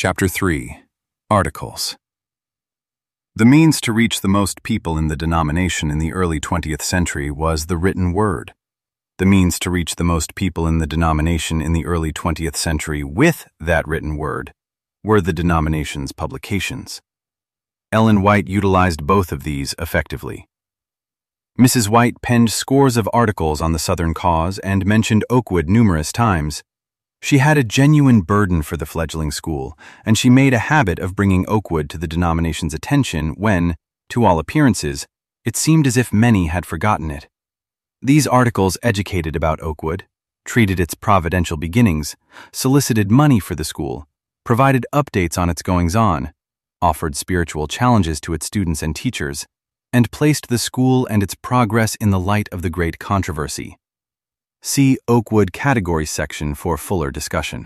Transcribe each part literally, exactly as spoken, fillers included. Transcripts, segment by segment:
Chapter three. Articles. The means to reach the most people in the denomination in the early twentieth century was the written word. The means to reach the most people in the denomination in the early twentieth century with that written word were the denomination's publications. Ellen White utilized both of these effectively. Missus White penned scores of articles on the Southern cause and mentioned Oakwood numerous times. She had a genuine burden for the fledgling school, and she made a habit of bringing Oakwood to the denomination's attention when, to all appearances, it seemed as if many had forgotten it. These articles educated about Oakwood, treated its providential beginnings, solicited money for the school, provided updates on its goings-on, offered spiritual challenges to its students and teachers, and placed the school and its progress in the light of the great controversy. See Oakwood Category section for fuller discussion.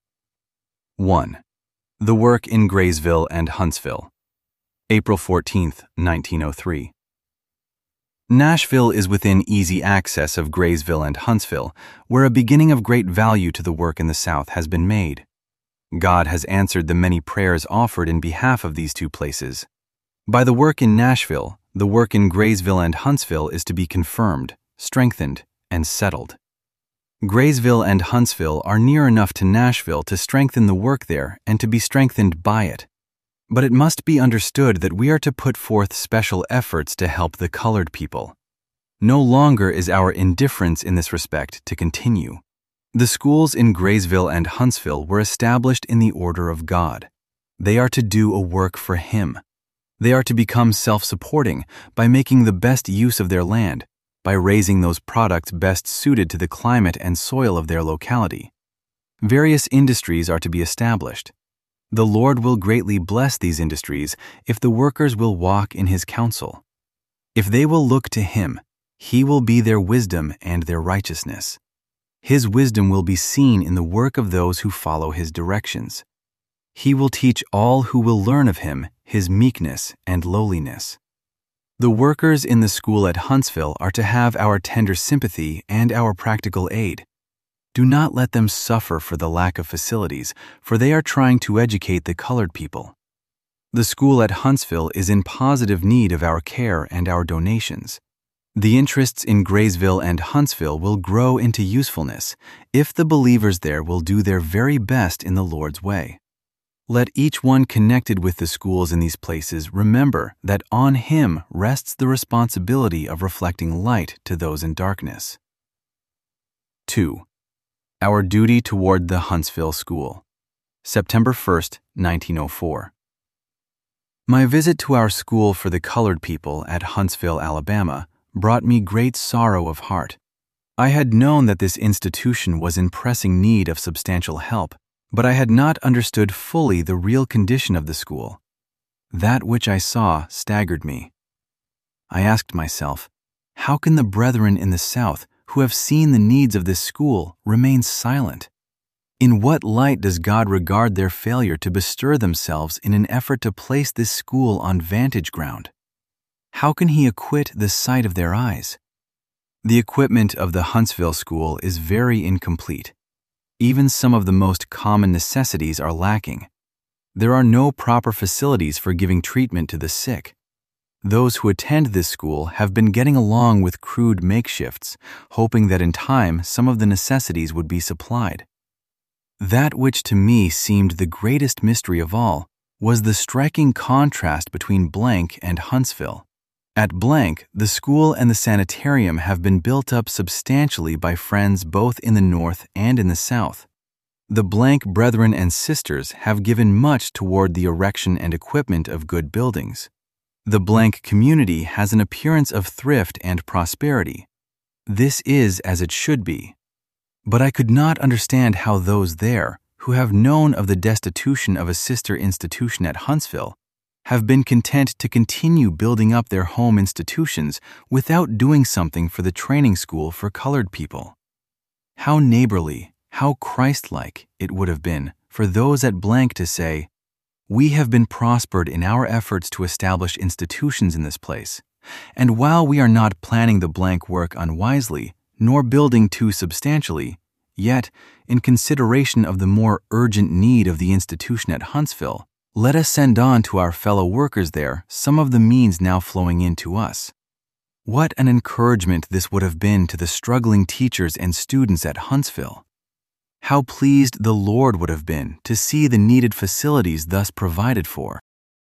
one. The work in Graysville and Huntsville. April fourteenth, nineteen oh three. Nashville is within easy access of Graysville and Huntsville, where a beginning of great value to the work in the South has been made. God has answered the many prayers offered in behalf of these two places. By the work in Nashville, the work in Graysville and Huntsville is to be confirmed, strengthened, and settled. Graysville and Huntsville are near enough to Nashville to strengthen the work there and to be strengthened by it. But it must be understood that we are to put forth special efforts to help the colored people. No longer is our indifference in this respect to continue. The schools in Graysville and Huntsville were established in the order of God. They are to do a work for Him. They are to become self-supporting by making the best use of their land, by raising those products best suited to the climate and soil of their locality. Various industries are to be established. The Lord will greatly bless these industries if the workers will walk in His counsel. If they will look to Him, He will be their wisdom and their righteousness. His wisdom will be seen in the work of those who follow His directions. He will teach all who will learn of Him His meekness and lowliness. The workers in the school at Huntsville are to have our tender sympathy and our practical aid. Do not let them suffer for the lack of facilities, for they are trying to educate the colored people. The school at Huntsville is in positive need of our care and our donations. The interests in Graysville and Huntsville will grow into usefulness if the believers there will do their very best in the Lord's way. Let each one connected with the schools in these places remember that on him rests the responsibility of reflecting light to those in darkness. two. Our duty toward the Huntsville School. September first, nineteen oh four. My visit to our school for the colored people at Huntsville, Alabama, brought me great sorrow of heart. I had known that this institution was in pressing need of substantial help, but I had not understood fully the real condition of the school. That which I saw staggered me. I asked myself, how can the brethren in the South who have seen the needs of this school remain silent? In what light does God regard their failure to bestir themselves in an effort to place this school on vantage ground? How can He acquit the sight of their eyes? The equipment of the Huntsville School is very incomplete. Even some of the most common necessities are lacking. There are no proper facilities for giving treatment to the sick. Those who attend this school have been getting along with crude makeshifts, hoping that in time some of the necessities would be supplied. That which to me seemed the greatest mystery of all was the striking contrast between Blank and Huntsville. At Blank, the school and the sanitarium have been built up substantially by friends both in the North and in the South. The Blank brethren and sisters have given much toward the erection and equipment of good buildings. The Blank community has an appearance of thrift and prosperity. This is as it should be. But I could not understand how those there, who have known of the destitution of a sister institution at Huntsville, have been content to continue building up their home institutions without doing something for the training school for colored people. How neighborly, how Christ-like it would have been for those at Blank to say, "We have been prospered in our efforts to establish institutions in this place, and while we are not planning the Blank work unwisely, nor building too substantially, Yet, in consideration of the more urgent need of the institution at Huntsville, let us send on to our fellow workers there some of the means now flowing in to us. What an encouragement this would have been to the struggling teachers and students at Huntsville. How pleased the Lord would have been to see the needed facilities thus provided for.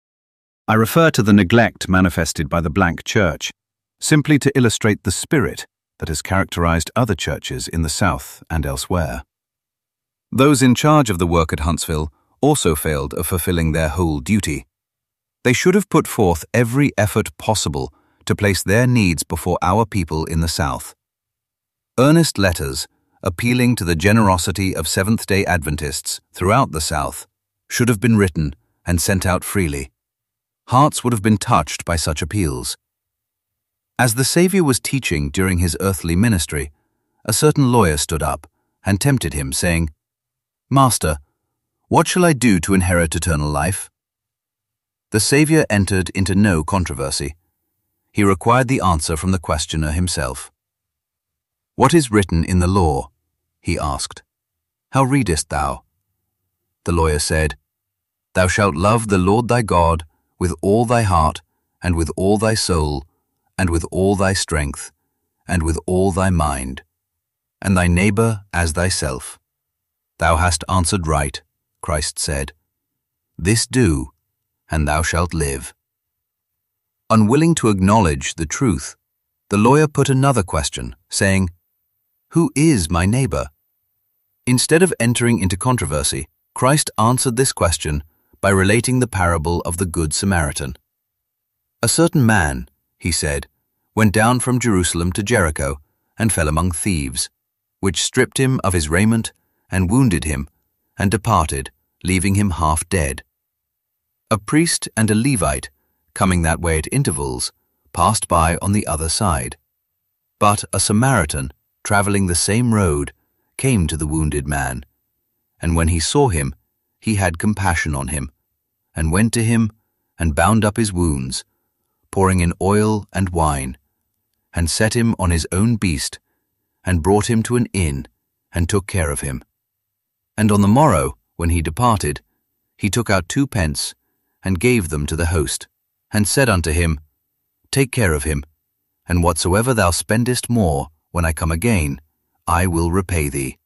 I refer to the neglect manifested by the blank church, simply to illustrate the spirit that has characterized other churches in the South and elsewhere. Those in charge of the work at Huntsville also failed of fulfilling their whole duty. They should have put forth every effort possible to place their needs before our people in the South. Earnest letters, appealing to the generosity of Seventh-day Adventists throughout the South, should have been written and sent out freely. Hearts would have been touched by such appeals. As the Savior was teaching during his earthly ministry, a certain lawyer stood up and tempted him, saying, "Master, what shall I do to inherit eternal life?" The Savior entered into no controversy. He required the answer from the questioner himself. "What is written in the law?" he asked. "How readest thou?" The lawyer said, "Thou shalt love the Lord thy God with all thy heart, and with all thy soul, and with all thy strength, and with all thy mind, and thy neighbor as thyself." "Thou hast answered right," Christ said. "This do, and thou shalt live." Unwilling to acknowledge the truth, the lawyer put another question, saying, "Who is my neighbor?" Instead of entering into controversy, Christ answered this question by relating the parable of the Good Samaritan. "A certain man," he said, "went down from Jerusalem to Jericho and fell among thieves, which stripped him of his raiment and wounded him, and departed, leaving him half dead. A priest and a Levite, coming that way at intervals, passed by on the other side. But a Samaritan, traveling the same road, came to the wounded man, and when he saw him, he had compassion on him, and went to him and bound up his wounds, pouring in oil and wine, and set him on his own beast, and brought him to an inn, and took care of him. And on the morrow, when he departed, he took out two pence, and gave them to the host, and said unto him, Take care of him, and whatsoever thou spendest more, when I come again, I will repay thee.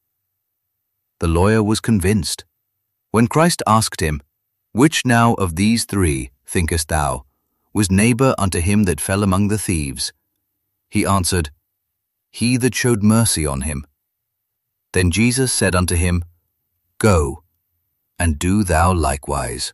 The lawyer was convinced. When Christ asked him, Which now of these three, thinkest thou, was neighbor unto him that fell among the thieves? He answered, He that showed mercy on him. Then Jesus said unto him, Go, and do thou likewise.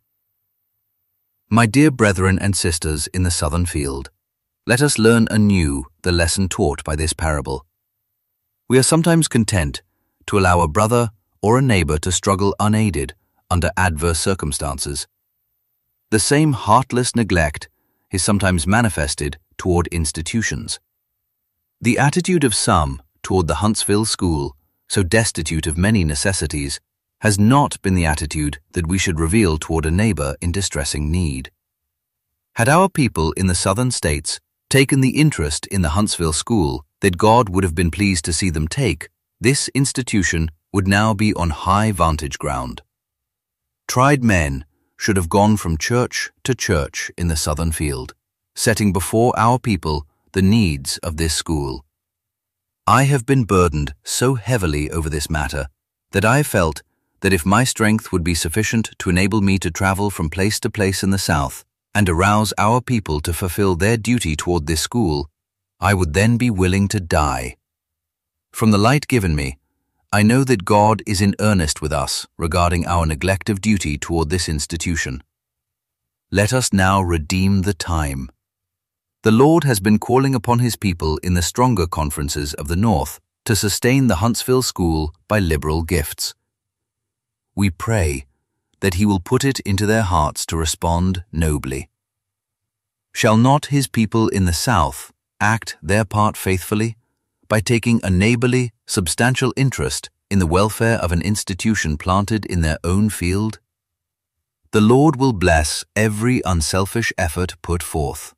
My dear brethren and sisters in the southern field, let us learn anew the lesson taught by this parable. We are sometimes content to allow a brother or a neighbor to struggle unaided under adverse circumstances. The same heartless neglect is sometimes manifested toward institutions. The attitude of some toward the Huntsville School, so destitute of many necessities, has not been the attitude that we should reveal toward a neighbor in distressing need. Had our people in the southern states taken the interest in the Huntsville School that God would have been pleased to see them take, this institution would now be on high vantage ground. Tried men should have gone from church to church in the southern field, setting before our people the needs of this school. I have been burdened so heavily over this matter that I felt that if my strength would be sufficient to enable me to travel from place to place in the South and arouse our people to fulfill their duty toward this school, I would then be willing to die. From the light given me, I know that God is in earnest with us regarding our neglect of duty toward this institution. Let us now redeem the time. The Lord has been calling upon His people in the stronger conferences of the North to sustain the Huntsville School by liberal gifts. We pray that He will put it into their hearts to respond nobly. Shall not His people in the South act their part faithfully by taking a neighborly, substantial interest in the welfare of an institution planted in their own field? The Lord will bless every unselfish effort put forth.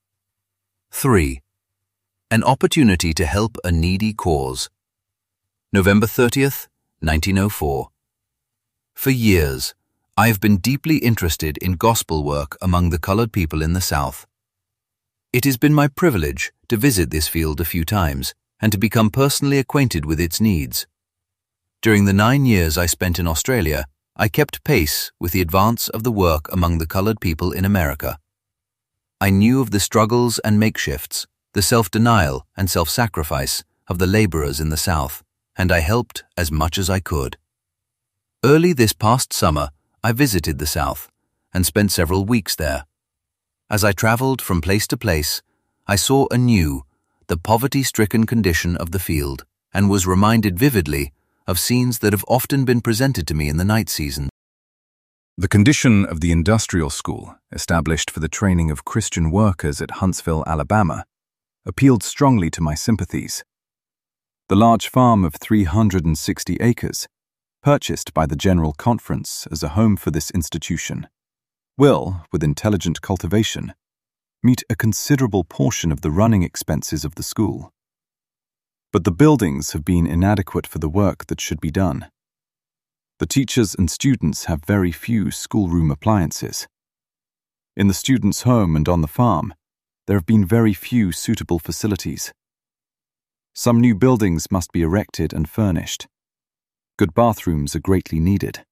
three. An opportunity to help a needy cause. November thirtieth, nineteen oh four. For years, I have been deeply interested in gospel work among the colored people in the South. It has been my privilege to visit this field a few times and to become personally acquainted with its needs. During the nine years I spent in Australia, I kept pace with the advance of the work among the colored people in America. I knew of the struggles and makeshifts, the self-denial and self-sacrifice of the laborers in the South, and I helped as much as I could. Early this past summer, I visited the South and spent several weeks there. As I traveled from place to place, I saw anew the poverty-stricken condition of the field and was reminded vividly of scenes that have often been presented to me in the night season. The condition of the industrial school, established for the training of Christian workers at Huntsville, Alabama, appealed strongly to my sympathies. The large farm of three hundred sixty acres, purchased by the General Conference as a home for this institution, will, with intelligent cultivation, meet a considerable portion of the running expenses of the school. But the buildings have been inadequate for the work that should be done. The teachers and students have very few schoolroom appliances. In the students' home and on the farm, there have been very few suitable facilities. Some new buildings must be erected and furnished. Good bathrooms are greatly needed.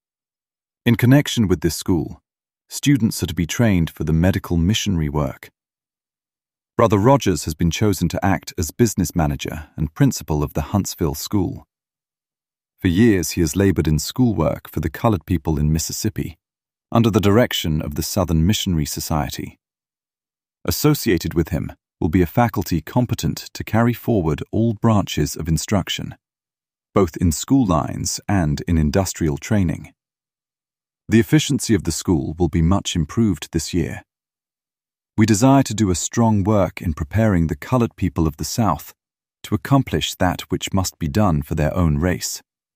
In connection with this school, students are to be trained for the medical missionary work. Brother Rogers has been chosen to act as business manager and principal of the Huntsville School. For years he has labored in schoolwork for the colored people in Mississippi, under the direction of the Southern Missionary Society. Associated with him will be a faculty competent to carry forward all branches of instruction, both in school lines and in industrial training. The efficiency of the school will be much improved this year. We desire to do a strong work in preparing the colored people of the South to accomplish that which must be done for their own race.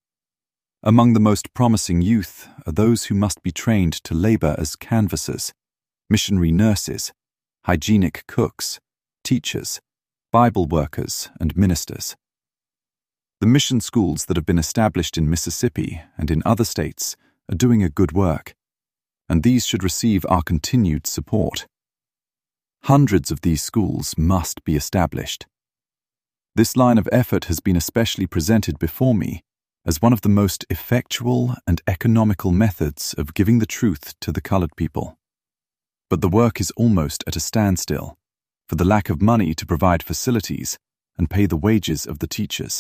Among the most promising youth are those who must be trained to labor as canvassers, missionary nurses, hygienic cooks, teachers, Bible workers, and ministers. The mission schools that have been established in Mississippi and in other states are doing a good work, and these should receive our continued support. Hundreds of these schools must be established. This line of effort has been especially presented before me as one of the most effectual and economical methods of giving the truth to the colored people. But the work is almost at a standstill for the lack of money to provide facilities and pay the wages of the teachers.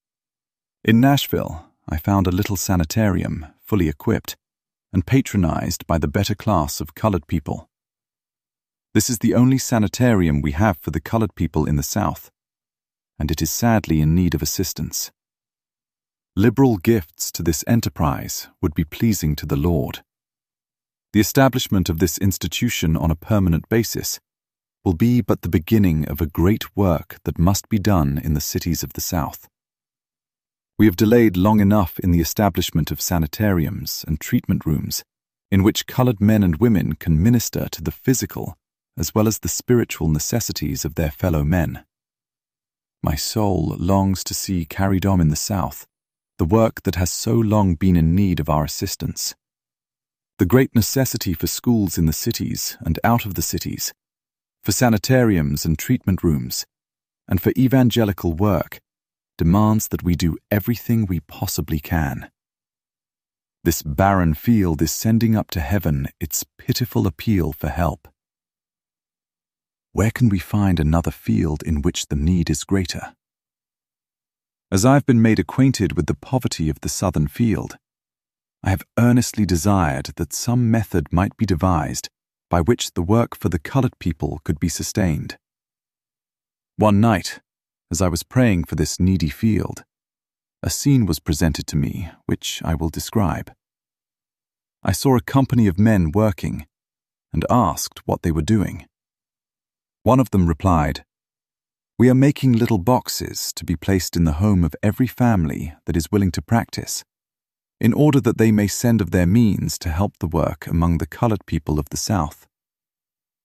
In Nashville, I found a little sanitarium fully equipped and patronized by the better class of colored people. This is the only sanitarium we have for the colored people in the South, and it is sadly in need of assistance. Liberal gifts to this enterprise would be pleasing to the Lord. The establishment of this institution on a permanent basis will be but the beginning of a great work that must be done in the cities of the South. We have delayed long enough in the establishment of sanitariums and treatment rooms in which colored men and women can minister to the physical as well as the spiritual necessities of their fellow men. My soul longs to see carried on in the South the work that has so long been in need of our assistance. The great necessity for schools in the cities and out of the cities, for sanitariums and treatment rooms, and for evangelical work demands that we do everything we possibly can. This barren field is sending up to heaven its pitiful appeal for help. Where can we find another field in which the need is greater? As I've been made acquainted with the poverty of the southern field, I have earnestly desired that some method might be devised by which the work for the colored people could be sustained. One night, as I was praying for this needy field, a scene was presented to me which I will describe. I saw a company of men working and asked what they were doing. One of them replied, "We are making little boxes to be placed in the home of every family that is willing to practice, in order that they may send of their means to help the work among the colored people of the South.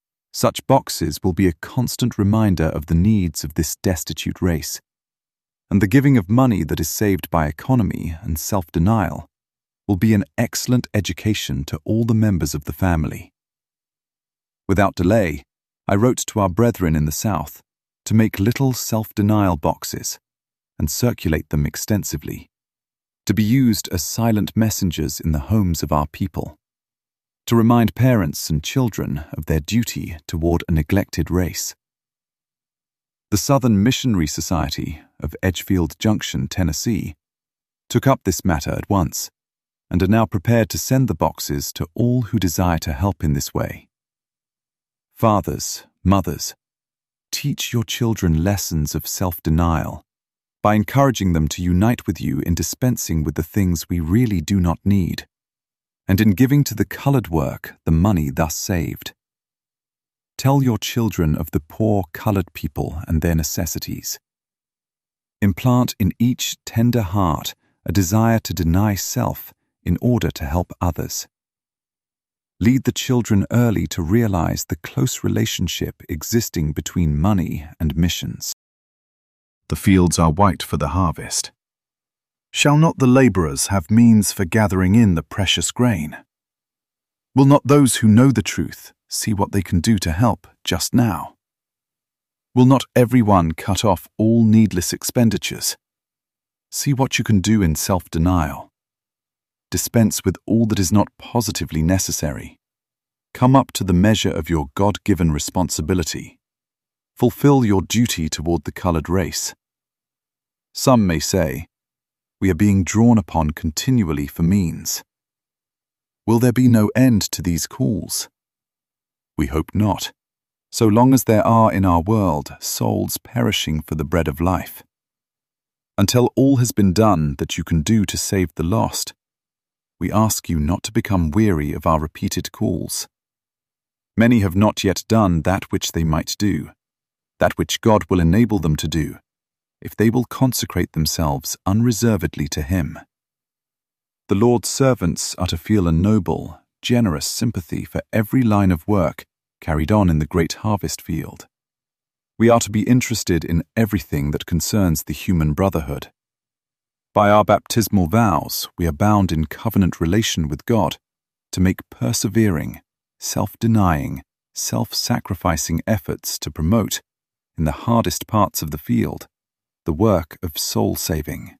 Such boxes will be a constant reminder of the needs of this destitute race, and the giving of money that is saved by economy and self-denial will be an excellent education to all the members of the family. Without delay, I wrote to our brethren in the South to make little self-denial boxes and circulate them extensively, to be used as silent messengers in the homes of our people, to remind parents and children of their duty toward a neglected race. The Southern Missionary Society of Edgefield Junction, Tennessee, took up this matter at once and are now prepared to send the boxes to all who desire to help in this way. Fathers, mothers, teach your children lessons of self-denial by encouraging them to unite with you in dispensing with the things we really do not need, and in giving to the colored work the money thus saved. Tell your children of the poor colored people and their necessities. Implant in each tender heart a desire to deny self in order to help others. Lead the children early to realize the close relationship existing between money and missions. The fields are white for the harvest. Shall not the laborers have means for gathering in the precious grain? Will not those who know the truth see what they can do to help just now? Will not everyone cut off all needless expenditures? See what you can do in self-denial. Dispense with all that is not positively necessary. Come up to the measure of your God-given responsibility. Fulfill your duty toward the colored race. Some may say, we are being drawn upon continually for means. Will there be no end to these calls? We hope not, so long as there are in our world souls perishing for the bread of life. Until all has been done that you can do to save the lost, we ask you not to become weary of our repeated calls. Many have not yet done that which they might do, that which God will enable them to do, if they will consecrate themselves unreservedly to Him. The Lord's servants are to feel a noble, generous sympathy for every line of work carried on in the great harvest field. We are to be interested in everything that concerns the human brotherhood. By our baptismal vows, we are bound in covenant relation with God to make persevering, self-denying, self-sacrificing efforts to promote, in the hardest parts of the field, the work of soul-saving.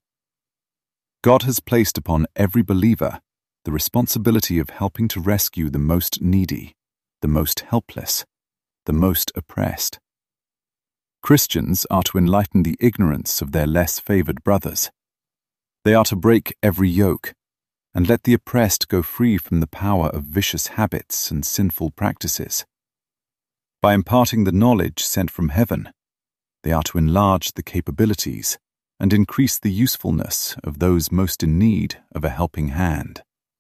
God has placed upon every believer the responsibility of helping to rescue the most needy, the most helpless, the most oppressed. Christians are to enlighten the ignorance of their less favored brothers. They are to break every yoke and let the oppressed go free from the power of vicious habits and sinful practices. By imparting the knowledge sent from heaven, they are to enlarge the capabilities and increase the usefulness of those most in need of a helping hand.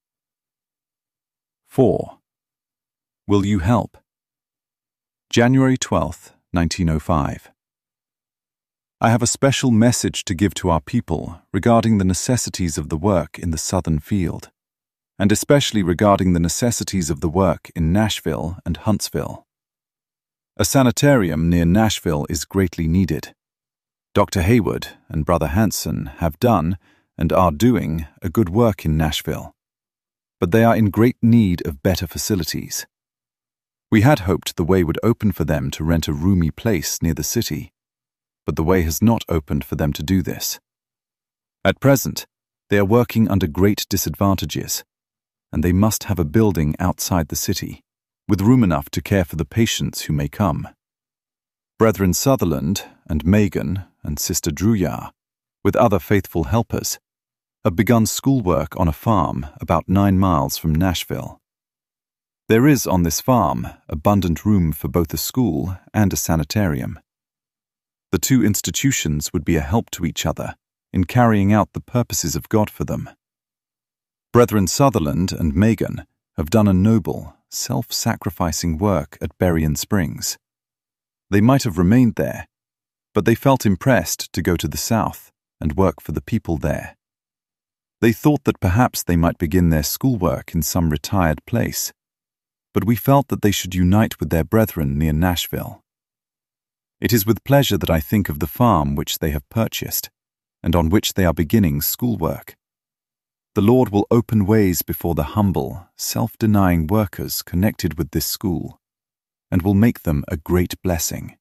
four. Will you help? January twelfth, nineteen oh five. I have a special message to give to our people regarding the necessities of the work in the southern field, and especially regarding the necessities of the work in Nashville and Huntsville. A sanitarium near Nashville is greatly needed. Doctor Hayward and Brother Hanson have done and are doing a good work in Nashville, but they are in great need of better facilities. We had hoped the way would open for them to rent a roomy place near the city, but the way has not opened for them to do this. At present, they are working under great disadvantages, and they must have a building outside the city, with room enough to care for the patients who may come. Brethren Sutherland and Megan and Sister Druyar, with other faithful helpers, have begun schoolwork on a farm about nine miles from Nashville. There is on this farm abundant room for both a school and a sanitarium. The two institutions would be a help to each other in carrying out the purposes of God for them. Brethren Sutherland and Megan have done a noble, self-sacrificing work at Berrien Springs. They might have remained there, but they felt impressed to go to the south and work for the people there. They thought that perhaps they might begin their schoolwork in some retired place, but we felt that they should unite with their brethren near Nashville. It is with pleasure that I think of the farm which they have purchased, and on which they are beginning schoolwork. The Lord will open ways before the humble, self-denying workers connected with this school, and will make them a great blessing.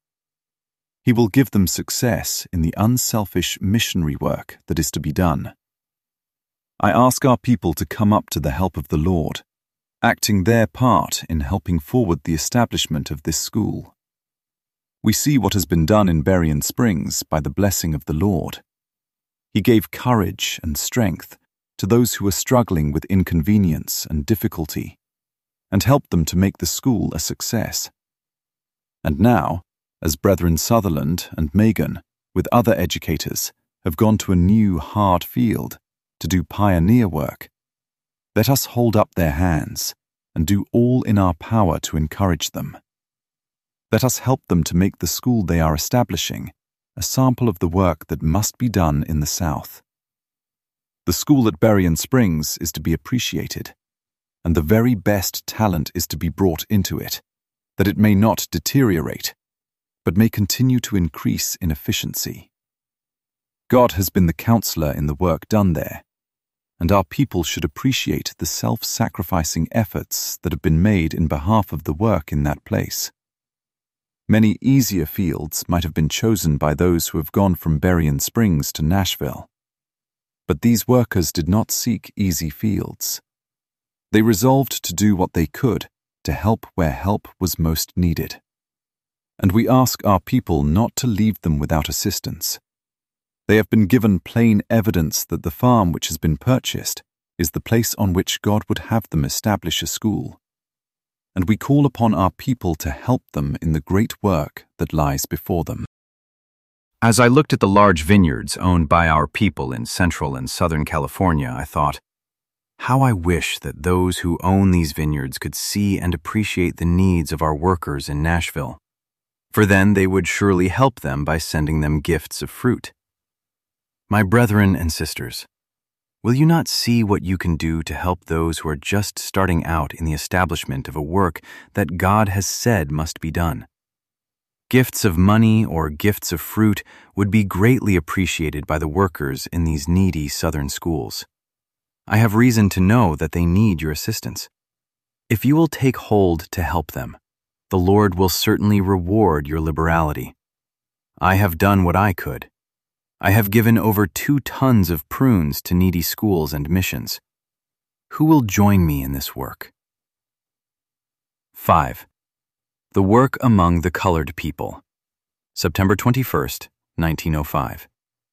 He will give them success in the unselfish missionary work that is to be done. I ask our people to come up to the help of the Lord, acting their part in helping forward the establishment of this school. We see what has been done in Berrien Springs by the blessing of the Lord. He gave courage and strength to those who are struggling with inconvenience and difficulty, and helped them to make the school a success. And now, as Brethren Sutherland and Megan, with other educators, have gone to a new hard field to do pioneer work, let us hold up their hands and do all in our power to encourage them. Let us help them to make the school they are establishing a sample of the work that must be done in the South. The school at Berrien Springs is to be appreciated, and the very best talent is to be brought into it, that it may not deteriorate, but may continue to increase in efficiency. God has been the counselor in the work done there, and our people should appreciate the self-sacrificing efforts that have been made in behalf of the work in that place. Many easier fields might have been chosen by those who have gone from Berrien Springs to Nashville. But these workers did not seek easy fields. They resolved to do what they could to help where help was most needed. And we ask our people not to leave them without assistance. They have been given plain evidence that the farm which has been purchased is the place on which God would have them establish a school. And we call upon our people to help them in the great work that lies before them. As I looked at the large vineyards owned by our people in Central and Southern California, I thought, how I wish that those who own these vineyards could see and appreciate the needs of our workers in Nashville, for then they would surely help them by sending them gifts of fruit. My brethren and sisters, will you not see what you can do to help those who are just starting out in the establishment of a work that God has said must be done? Gifts of money or gifts of fruit would be greatly appreciated by the workers in these needy southern schools. I have reason to know that they need your assistance. If you will take hold to help them, the Lord will certainly reward your liberality. I have done what I could. I have given over two tons of prunes to needy schools and missions. Who will join me in this work? five. The Work Among the Colored People, September twenty-first, nineteen oh five.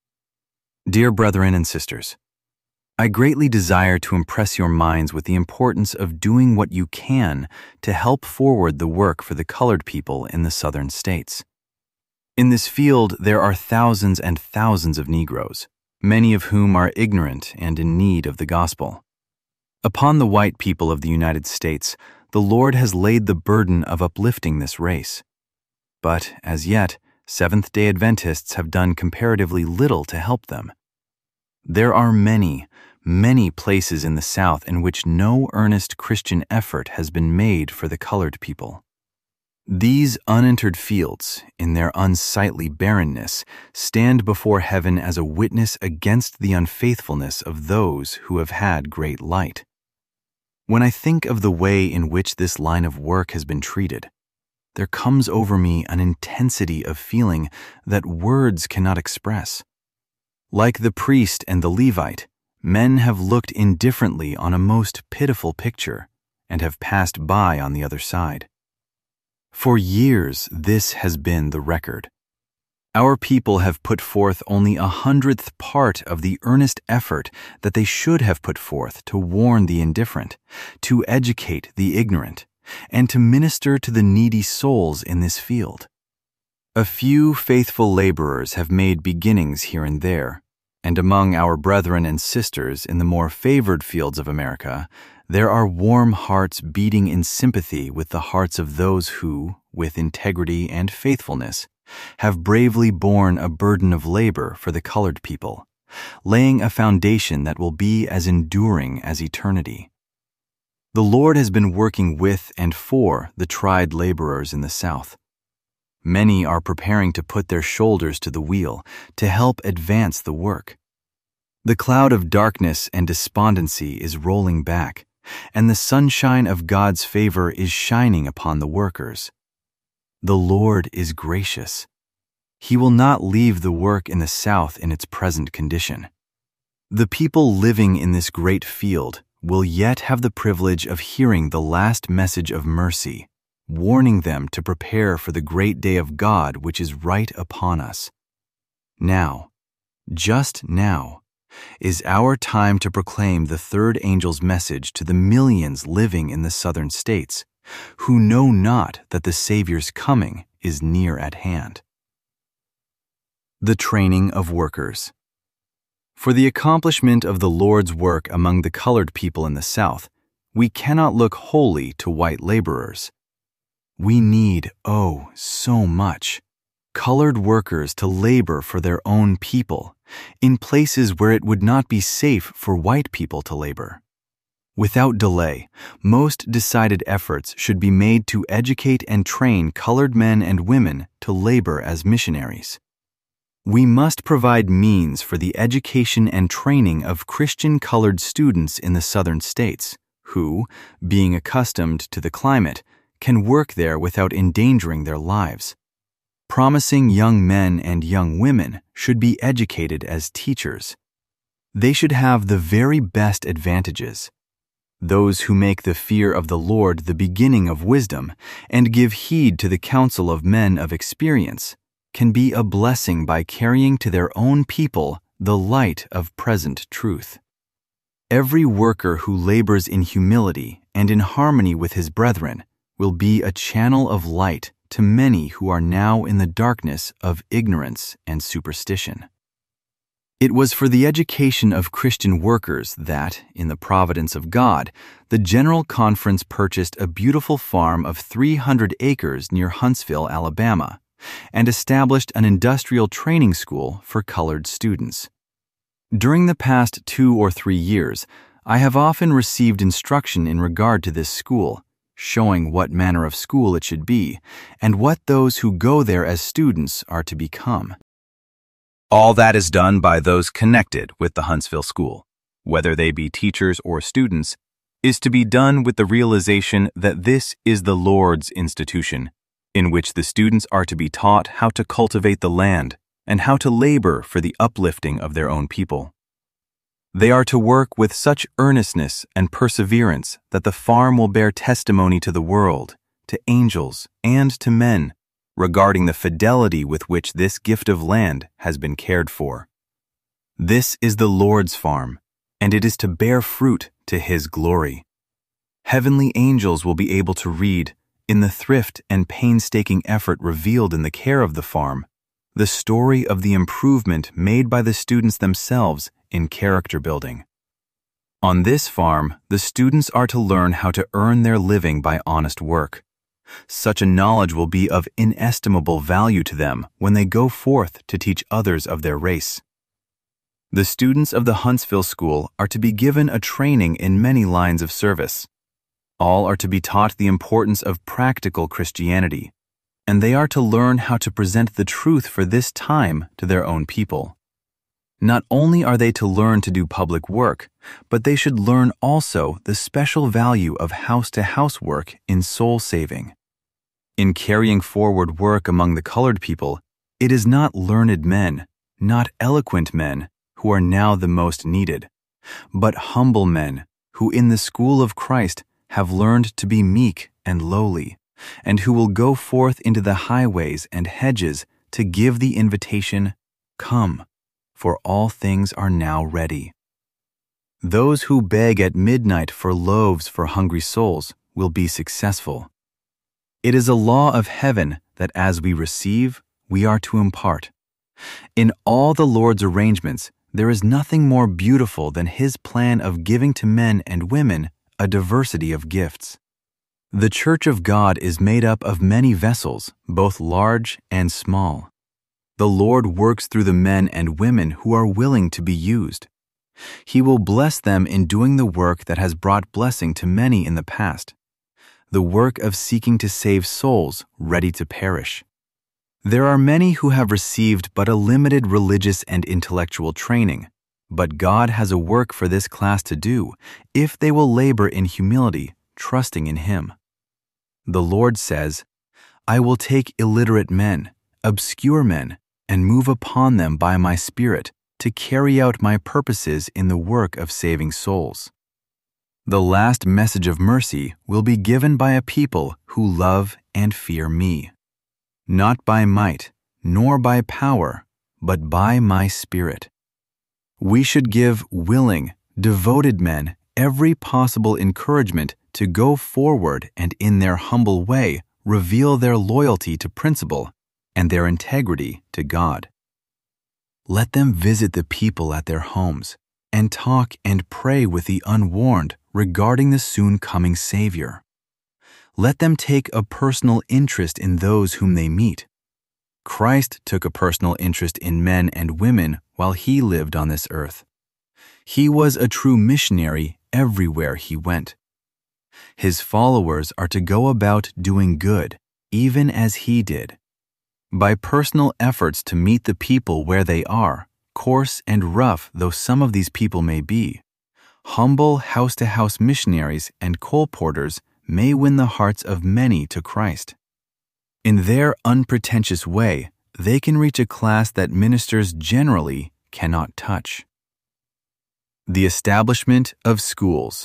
Dear brethren and sisters, I greatly desire to impress your minds with the importance of doing what you can to help forward the work for the colored people in the southern states. In this field, there are thousands and thousands of Negroes, many of whom are ignorant and in need of the gospel. Upon the white people of the United States, the Lord has laid the burden of uplifting this race. But, as yet, Seventh-day Adventists have done comparatively little to help them. There are many, many places in the South in which no earnest Christian effort has been made for the colored people. These unentered fields, in their unsightly barrenness, stand before heaven as a witness against the unfaithfulness of those who have had great light. When I think of the way in which this line of work has been treated, there comes over me an intensity of feeling that words cannot express. Like the priest and the Levite, men have looked indifferently on a most pitiful picture and have passed by on the other side. For years, this has been the record. Our people have put forth only a hundredth part of the earnest effort that they should have put forth to warn the indifferent, to educate the ignorant, and to minister to the needy souls in this field. A few faithful laborers have made beginnings here and there, and among our brethren and sisters in the more favored fields of America, there are warm hearts beating in sympathy with the hearts of those who, with integrity and faithfulness, have bravely borne a burden of labor for the colored people, laying a foundation that will be as enduring as eternity. The Lord has been working with and for the tried laborers in the South. Many are preparing to put their shoulders to the wheel to help advance the work. The cloud of darkness and despondency is rolling back, and the sunshine of God's favor is shining upon the workers. The Lord is gracious. He will not leave the work in the south in its present condition. The people living in this great field will yet have the privilege of hearing the last message of mercy, warning them to prepare for the great day of God which is right upon us. Now, just now, is our time to proclaim the third angel's message to the millions living in the southern states, who know not that the Savior's coming is near at hand. The training of workers. For the accomplishment of the Lord's work among the colored people in the South, we cannot look wholly to white laborers. We need, oh, so much, colored workers to labor for their own people, in places where it would not be safe for white people to labor. Without delay, most decided efforts should be made to educate and train colored men and women to labor as missionaries. We must provide means for the education and training of Christian colored students in the southern states, who, being accustomed to the climate, can work there without endangering their lives. Promising young men and young women should be educated as teachers. They should have the very best advantages. Those who make the fear of the Lord the beginning of wisdom and give heed to the counsel of men of experience can be a blessing by carrying to their own people the light of present truth. Every worker who labors in humility and in harmony with his brethren will be a channel of light to many who are now in the darkness of ignorance and superstition. It was for the education of Christian workers that, in the providence of God, the General Conference purchased a beautiful farm of three hundred acres near Huntsville, Alabama, and established an industrial training school for colored students. During the past two or three years, I have often received instruction in regard to this school, showing what manner of school it should be, and what those who go there as students are to become. All that is done by those connected with the Huntsville School, whether they be teachers or students, is to be done with the realization that this is the Lord's institution, in which the students are to be taught how to cultivate the land and how to labor for the uplifting of their own people. They are to work with such earnestness and perseverance that the farm will bear testimony to the world, to angels, and to men, regarding the fidelity with which this gift of land has been cared for. This is the Lord's farm, and it is to bear fruit to His glory. Heavenly angels will be able to read, in the thrift and painstaking effort revealed in the care of the farm, the story of the improvement made by the students themselves in character building. On this farm, the students are to learn how to earn their living by honest work. Such a knowledge will be of inestimable value to them when they go forth to teach others of their race. The students of the Huntsville School are to be given a training in many lines of service. All are to be taught the importance of practical Christianity, and they are to learn how to present the truth for this time to their own people. Not only are they to learn to do public work, but they should learn also the special value of house-to-house work in soul saving. In carrying forward work among the colored people, it is not learned men, not eloquent men, who are now the most needed, but humble men who in the school of Christ have learned to be meek and lowly, and who will go forth into the highways and hedges to give the invitation, "Come, for all things are now ready." Those who beg at midnight for loaves for hungry souls will be successful. It is a law of heaven that as we receive, we are to impart. In all the Lord's arrangements, there is nothing more beautiful than His plan of giving to men and women a diversity of gifts. The Church of God is made up of many vessels, both large and small. The Lord works through the men and women who are willing to be used. He will bless them in doing the work that has brought blessing to many in the past, the work of seeking to save souls ready to perish. There are many who have received but a limited religious and intellectual training, but God has a work for this class to do if they will labor in humility, trusting in Him. The Lord says, "I will take illiterate men, obscure men, and move upon them by my Spirit to carry out my purposes in the work of saving souls." The last message of mercy will be given by a people who love and fear me. Not by might, nor by power, but by my Spirit. We should give willing, devoted men every possible encouragement to go forward and in their humble way reveal their loyalty to principle and their integrity to God. Let them visit the people at their homes and talk and pray with the unwarned regarding the soon-coming Savior. Let them take a personal interest in those whom they meet. Christ took a personal interest in men and women while He lived on this earth. He was a true missionary everywhere He went. His followers are to go about doing good, even as He did. By personal efforts to meet the people where they are, coarse and rough though some of these people may be, humble house-to-house missionaries and coal porters may win the hearts of many to Christ. In their unpretentious way, they can reach a class that ministers generally cannot touch. The establishment of schools.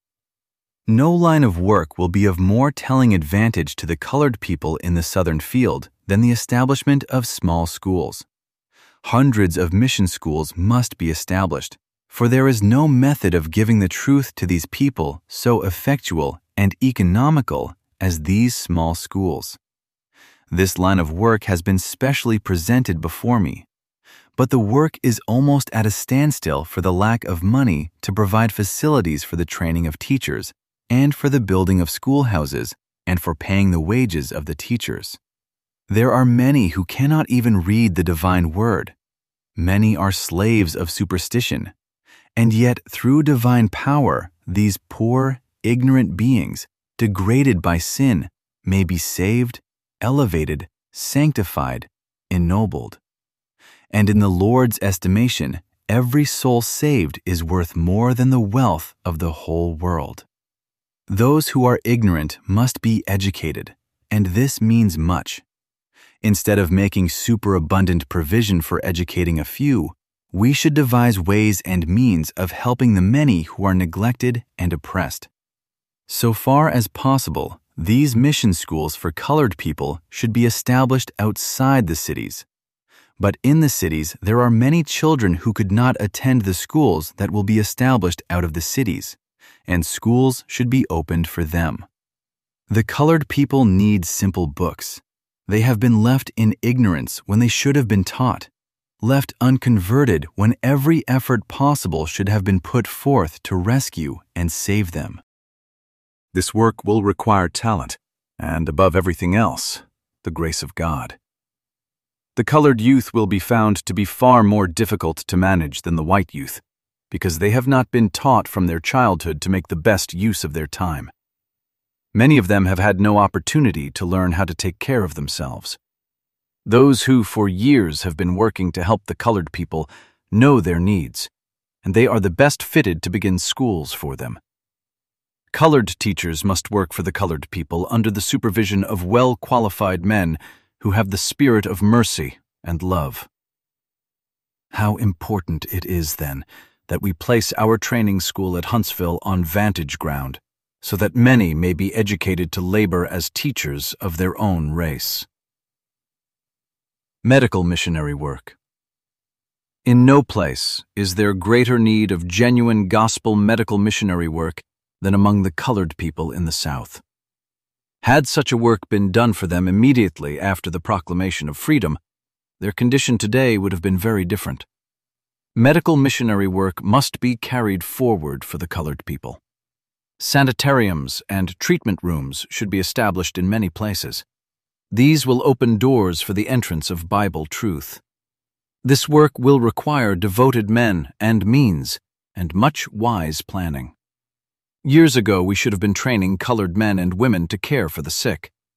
No line of work will be of more telling advantage to the colored people in the southern field than the establishment of small schools. Hundreds of mission schools must be established, for there is no method of giving the truth to these people so effectual and economical as these small schools. This line of work has been specially presented before me, but the work is almost at a standstill for the lack of money to provide facilities for the training of teachers and for the building of schoolhouses and for paying the wages of the teachers. There are many who cannot even read the divine word. Many are slaves of superstition, and yet through divine power, these poor, ignorant beings, degraded by sin, may be saved, elevated, sanctified, ennobled. And in the Lord's estimation, every soul saved is worth more than the wealth of the whole world. Those who are ignorant must be educated, and this means much. Instead of making superabundant provision for educating a few, we should devise ways and means of helping the many who are neglected and oppressed. So far as possible, these mission schools for colored people should be established outside the cities. But in the cities, there are many children who could not attend the schools that will be established out of the cities, and schools should be opened for them. The colored people need simple books. They have been left in ignorance when they should have been taught, left unconverted when every effort possible should have been put forth to rescue and save them. This work will require talent, and above everything else, the grace of God. The colored youth will be found to be far more difficult to manage than the white youth, because they have not been taught from their childhood to make the best use of their time. Many of them have had no opportunity to learn how to take care of themselves. Those who for years have been working to help the colored people know their needs, and they are the best fitted to begin schools for them. Colored teachers must work for the colored people under the supervision of well-qualified men who have the spirit of mercy and love. How important it is, then, that we place our training school at Huntsville on vantage ground, so that many may be educated to labor as teachers of their own race. Medical missionary work. In no place is there greater need of genuine gospel medical missionary work than among the colored people in the South. Had such a work been done for them immediately after the proclamation of freedom, their condition today would have been very different. Medical missionary work must be carried forward for the colored people. Sanitariums and treatment rooms should be established in many places. These will open doors for the entrance of Bible truth. This work will require devoted men and means, and much wise planning. Years ago, we should have been training colored men and women to care for the sick.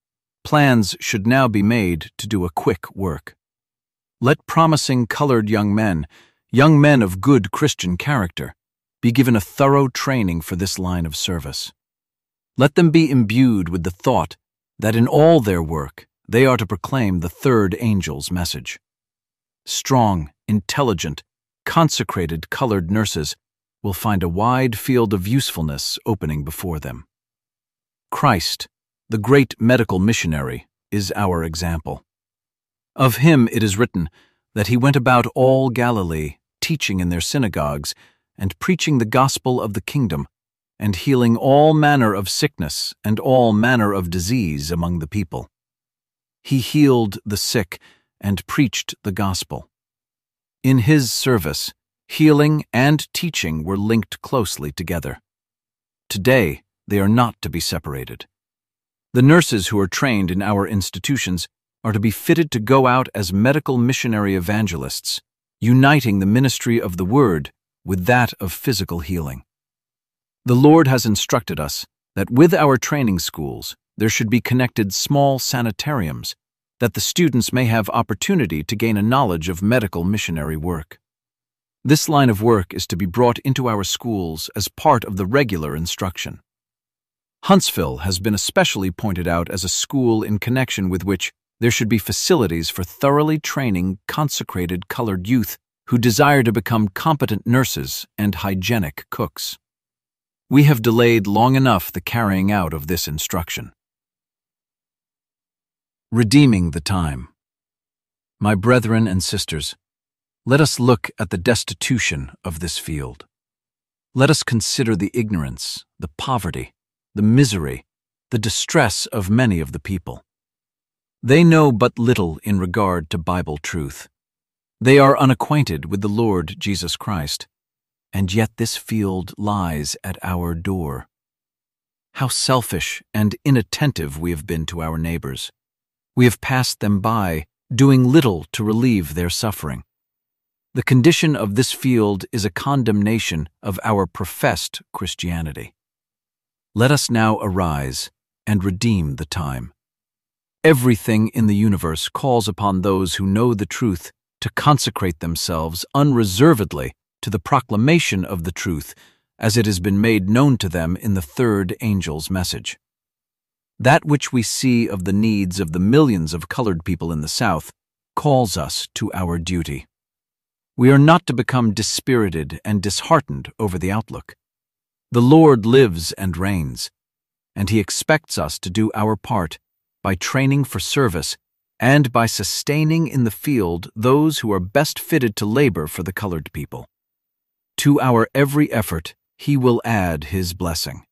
plans should now be made to do a quick work. Let promising colored young men, young men of good Christian character, be given a thorough training for this line of service. Let them be imbued with the thought that in all their work they are to proclaim the third angel's message. Strong, intelligent, consecrated colored nurses will find a wide field of usefulness opening before them. Christ, the great medical missionary, is our example. Of him it is written that he went about all Galilee, teaching in their synagogues, and preaching the gospel of the kingdom, and healing all manner of sickness and all manner of disease among the people. He healed the sick and preached the gospel. In his service, healing and teaching were linked closely together. Today, they are not to be separated. The nurses who are trained in our institutions are to be fitted to go out as medical missionary evangelists, uniting the ministry of the Word with that of physical healing. The Lord has instructed us that with our training schools there should be connected small sanitariums, that the students may have opportunity to gain a knowledge of medical missionary work. This line of work is to be brought into our schools as part of the regular instruction. Huntsville has been especially pointed out as a school in connection with which there should be facilities for thoroughly training consecrated colored youth who desire to become competent nurses and hygienic cooks. We have delayed long enough the carrying out of this instruction. Redeeming the time. My brethren and sisters, let us look at the destitution of this field. Let us consider the ignorance, the poverty, the misery, the distress of many of the people. They know but little in regard to Bible truth. They are unacquainted with the Lord Jesus Christ, and yet this field lies at our door. How selfish and inattentive we have been to our neighbors. We have passed them by, doing little to relieve their suffering. The condition of this field is a condemnation of our professed Christianity. Let us now arise and redeem the time. Everything in the universe calls upon those who know the truth to consecrate themselves unreservedly to the proclamation of the truth as it has been made known to them in the third angel's message. That which we see of the needs of the millions of colored people in the South calls us to our duty. We are not to become dispirited and disheartened over the outlook. The Lord lives and reigns, and He expects us to do our part by training for service and by sustaining in the field those who are best fitted to labor for the colored people. To our every effort, He will add His blessing.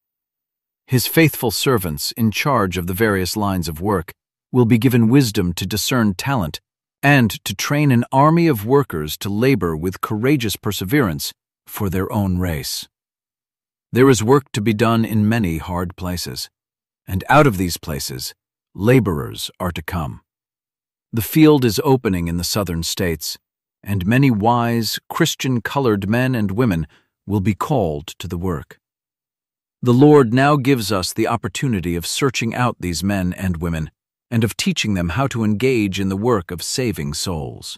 His faithful servants in charge of the various lines of work will be given wisdom to discern talent and to train an army of workers to labor with courageous perseverance for their own race. There is work to be done in many hard places, and out of these places, laborers are to come. The field is opening in the southern states, and many wise, Christian-colored men and women will be called to the work. The Lord now gives us the opportunity of searching out these men and women and of teaching them how to engage in the work of saving souls.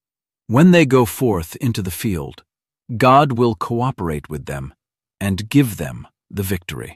When they go forth into the field, God will cooperate with them and give them the victory.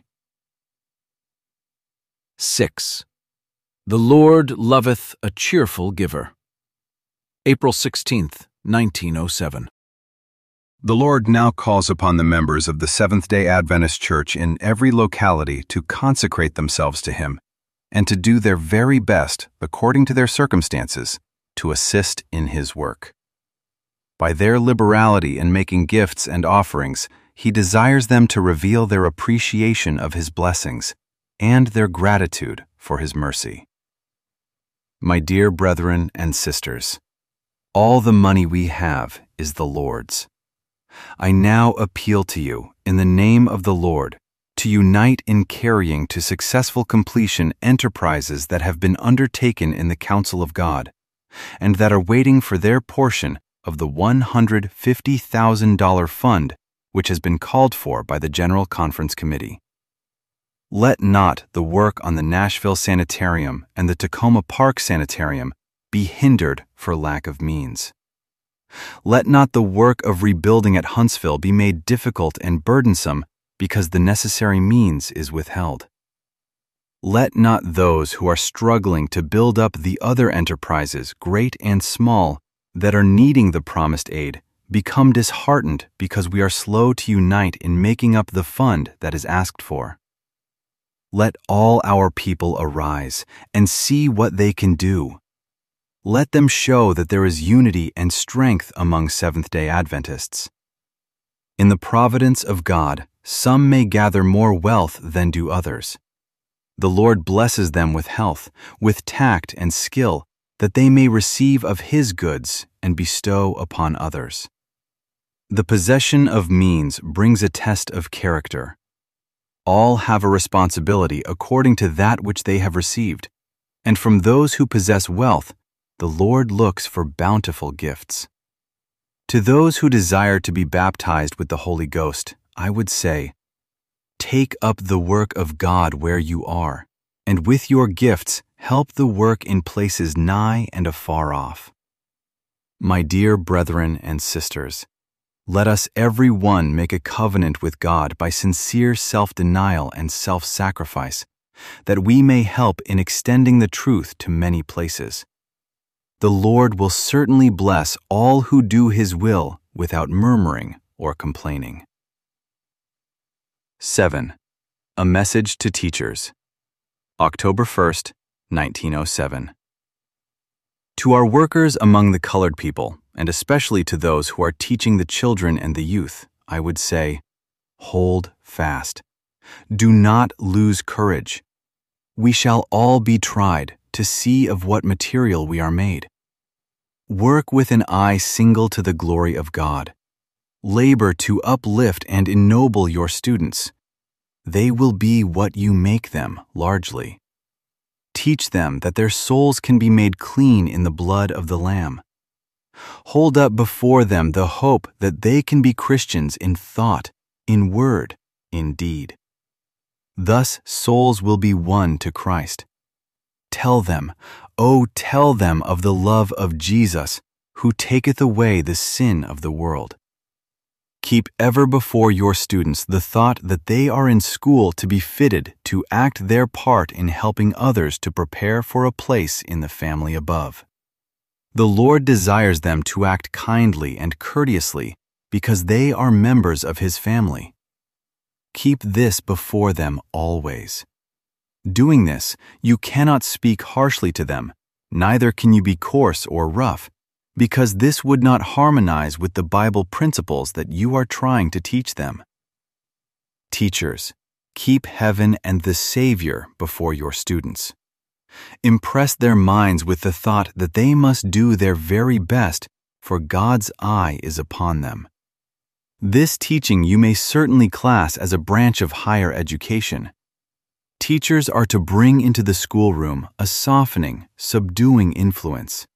six. The Lord loveth a cheerful giver. April sixteenth, nineteen oh seven. The Lord now calls upon the members of the Seventh-day Adventist Church in every locality to consecrate themselves to Him and to do their very best, according to their circumstances, to assist in His work. By their liberality in making gifts and offerings, He desires them to reveal their appreciation of His blessings and their gratitude for His mercy. My dear brethren and sisters, all the money we have is the Lord's. I now appeal to you, in the name of the Lord, to unite in carrying to successful completion enterprises that have been undertaken in the counsel of God, and that are waiting for their portion of the one hundred fifty thousand dollars fund which has been called for by the General Conference Committee. Let not the work on the Nashville Sanitarium and the Tacoma Park Sanitarium be hindered for lack of means. Let not the work of rebuilding at Huntsville be made difficult and burdensome because the necessary means is withheld. Let not those who are struggling to build up the other enterprises, great and small, that are needing the promised aid, become disheartened because we are slow to unite in making up the fund that is asked for. Let all our people arise and see what they can do. Let them show that there is unity and strength among Seventh-day Adventists. In the providence of God, some may gather more wealth than do others. The Lord blesses them with health, with tact and skill, that they may receive of His goods and bestow upon others. The possession of means brings a test of character. All have a responsibility according to that which they have received, and from those who possess wealth, the Lord looks for bountiful gifts. To those who desire to be baptized with the Holy Ghost, I would say, take up the work of God where you are, and with your gifts help the work in places nigh and afar off. My dear brethren and sisters, let us every one make a covenant with God by sincere self-denial and self-sacrifice, that we may help in extending the truth to many places. The Lord will certainly bless all who do His will without murmuring or complaining. seven. A Message to Teachers. October first, nineteen oh seven. To our workers among the colored people, and especially to those who are teaching the children and the youth, I would say, hold fast. Do not lose courage. We shall all be tried to see of what material we are made. Work with an eye single to the glory of God. Labor to uplift and ennoble your students. They will be what you make them, largely. Teach them that their souls can be made clean in the blood of the Lamb. Hold up before them the hope that they can be Christians in thought, in word, in deed. Thus souls will be won to Christ. Tell them, oh, tell them of the love of Jesus, who taketh away the sin of the world. Keep ever before your students the thought that they are in school to be fitted to act their part in helping others to prepare for a place in the family above. The Lord desires them to act kindly and courteously because they are members of His family. Keep this before them always. Doing this, you cannot speak harshly to them, neither can you be coarse or rough, because this would not harmonize with the Bible principles that you are trying to teach them. Teachers, keep heaven and the Savior before your students. Impress their minds with the thought that they must do their very best, for God's eye is upon them. This teaching you may certainly class as a branch of higher education. Teachers are to bring into the schoolroom a softening, subduing influence.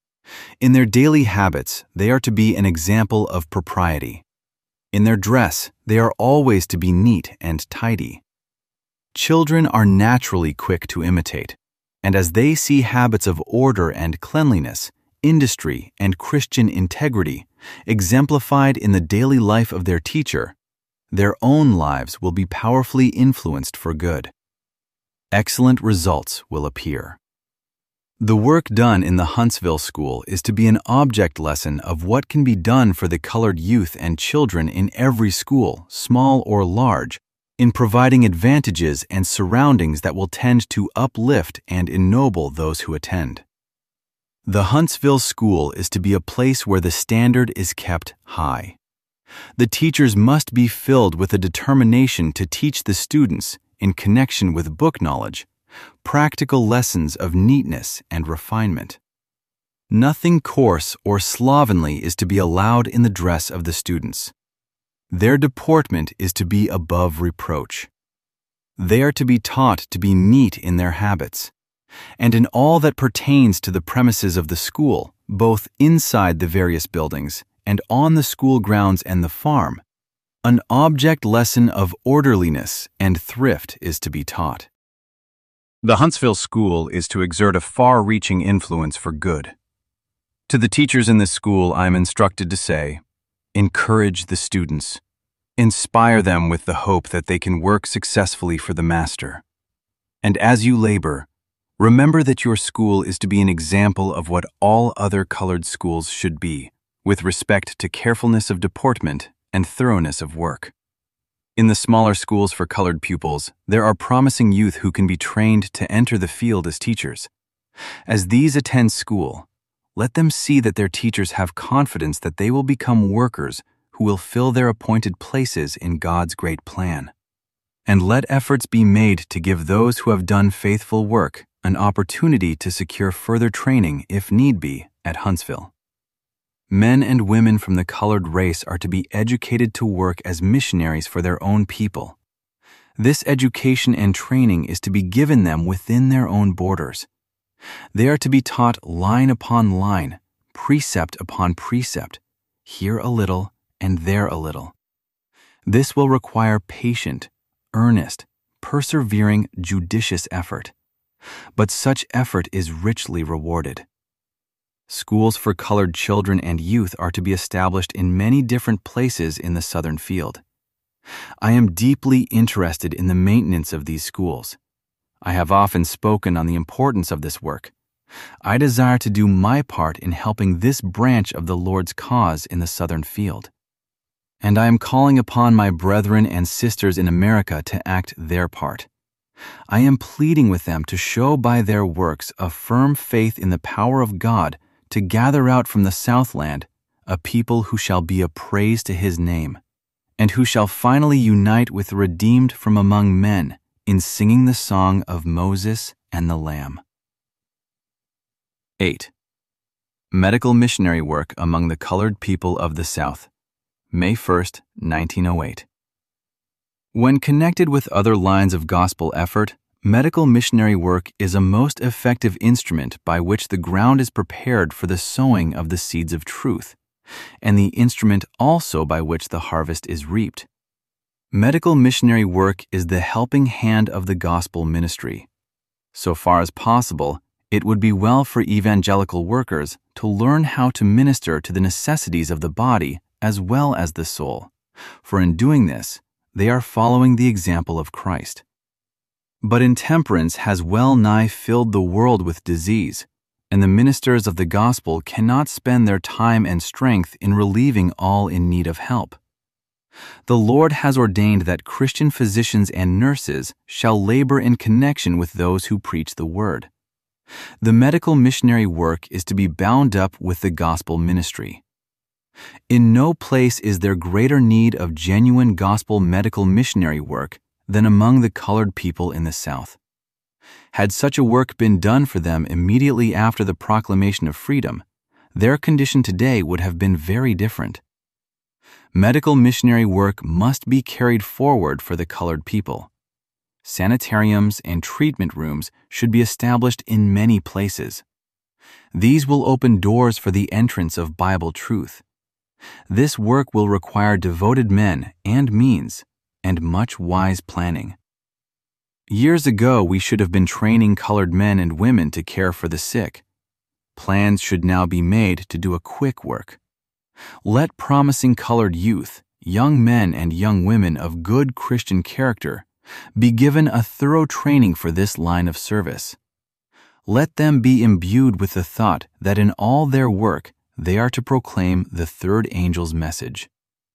In their daily habits, they are to be an example of propriety. In their dress, they are always to be neat and tidy. Children are naturally quick to imitate, and as they see habits of order and cleanliness, industry, and Christian integrity exemplified in the daily life of their teacher, their own lives will be powerfully influenced for good. Excellent results will appear. The work done in the Huntsville School is to be an object lesson of what can be done for the colored youth and children in every school, small or large, in providing advantages and surroundings that will tend to uplift and ennoble those who attend. The Huntsville School is to be a place where the standard is kept high. The teachers must be filled with a determination to teach the students, in connection with book knowledge, practical lessons of neatness and refinement. Nothing coarse or slovenly is to be allowed in the dress of the students. Their deportment is to be above reproach. They are to be taught to be neat in their habits, and in all that pertains to the premises of the school, both inside the various buildings and on the school grounds and the farm, An object lesson of orderliness and thrift is to be taught. The Huntsville School is to exert a far-reaching influence for good. To the teachers in this school, I am instructed to say, encourage the students. Inspire them with the hope that they can work successfully for the Master. And as you labor, remember that your school is to be an example of what all other colored schools should be, with respect to carefulness of deportment and thoroughness of work. In the smaller schools for colored pupils, there are promising youth who can be trained to enter the field as teachers. As these attend school, let them see that their teachers have confidence that they will become workers who will fill their appointed places in God's great plan. And let efforts be made to give those who have done faithful work an opportunity to secure further training, if need be, at Huntsville. Men and women from the colored race are to be educated to work as missionaries for their own people. This education and training is to be given them within their own borders. They are to be taught line upon line, precept upon precept, here a little and there a little. This will require patient, earnest, persevering, judicious effort. But such effort is richly rewarded. Schools for colored children and youth are to be established in many different places in the southern field. I am deeply interested in the maintenance of these schools. I have often spoken on the importance of this work. I desire to do my part in helping this branch of the Lord's cause in the southern field. And I am calling upon my brethren and sisters in America to act their part. I am pleading with them to show by their works a firm faith in the power of God to gather out from the Southland a people who shall be a praise to His name, and who shall finally unite with the redeemed from among men in singing the song of Moses and the Lamb. eight. Medical missionary work among the colored people of the South, May first, nineteen oh eight. When connected with other lines of gospel effort, medical missionary work is a most effective instrument by which the ground is prepared for the sowing of the seeds of truth, and the instrument also by which the harvest is reaped. Medical missionary work is the helping hand of the gospel ministry. So far as possible, it would be well for evangelical workers to learn how to minister to the necessities of the body as well as the soul, for in doing this, they are following the example of Christ. But intemperance has well nigh filled the world with disease, and the ministers of the gospel cannot spend their time and strength in relieving all in need of help. The Lord has ordained that Christian physicians and nurses shall labor in connection with those who preach the word. The medical missionary work is to be bound up with the gospel ministry. In no place is there greater need of genuine gospel medical missionary work than among the colored people in the South. Had such a work been done for them immediately after the proclamation of freedom, their condition today would have been very different. Medical missionary work must be carried forward for the colored people. Sanitariums and treatment rooms should be established in many places. These will open doors for the entrance of Bible truth. This work will require devoted men and means, and much wise planning. Years ago, we should have been training colored men and women to care for the sick. Plans should now be made to do a quick work. Let promising colored youth, young men and young women of good Christian character, be given a thorough training for this line of service. Let them be imbued with the thought that in all their work, they are to proclaim the third angel's message.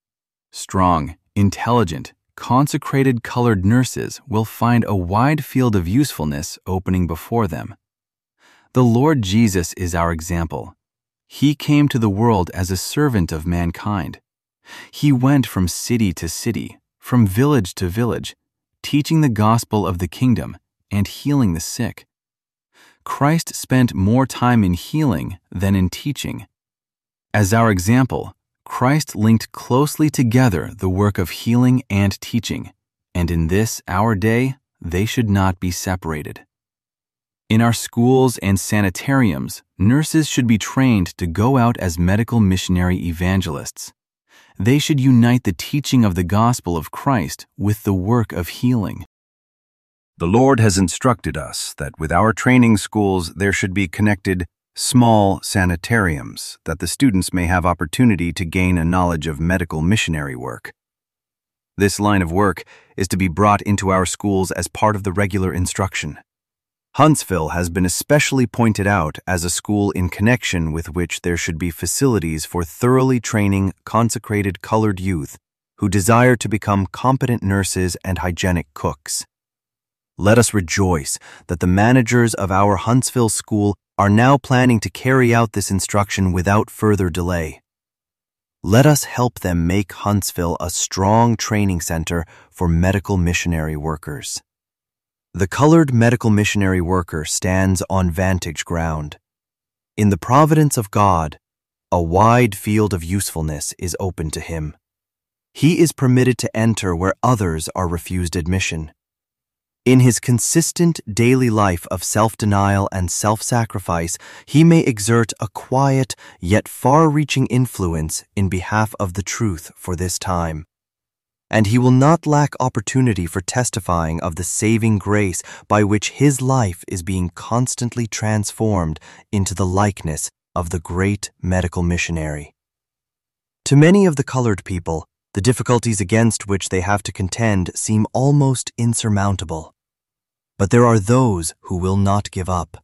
Strong, intelligent, consecrated colored nurses will find a wide field of usefulness opening before them. The Lord Jesus is our example. He came to the world as a servant of mankind. He went from city to city, from village to village, teaching the gospel of the kingdom and healing the sick. Christ spent more time in healing than in teaching. As our example, Christ linked closely together the work of healing and teaching, and in this our day, they should not be separated. In our schools and sanitariums, nurses should be trained to go out as medical missionary evangelists. They should unite the teaching of the gospel of Christ with the work of healing. The Lord has instructed us that with our training schools there should be connected small sanitariums, that the students may have opportunity to gain a knowledge of medical missionary work. This line of work is to be brought into our schools as part of the regular instruction. Huntsville has been especially pointed out as a school in connection with which there should be facilities for thoroughly training consecrated colored youth who desire to become competent nurses and hygienic cooks. Let us rejoice that the managers of our Huntsville school are now planning to carry out this instruction without further delay. Let us help them make Huntsville a strong training center for medical missionary workers. The colored medical missionary worker stands on vantage ground. In the providence of God, a wide field of usefulness is open to him. He is permitted to enter where others are refused admission. In his consistent daily life of self-denial and self-sacrifice, he may exert a quiet yet far-reaching influence in behalf of the truth for this time. And he will not lack opportunity for testifying of the saving grace by which his life is being constantly transformed into the likeness of the great medical missionary. To many of the colored people, the difficulties against which they have to contend seem almost insurmountable. But there are those who will not give up.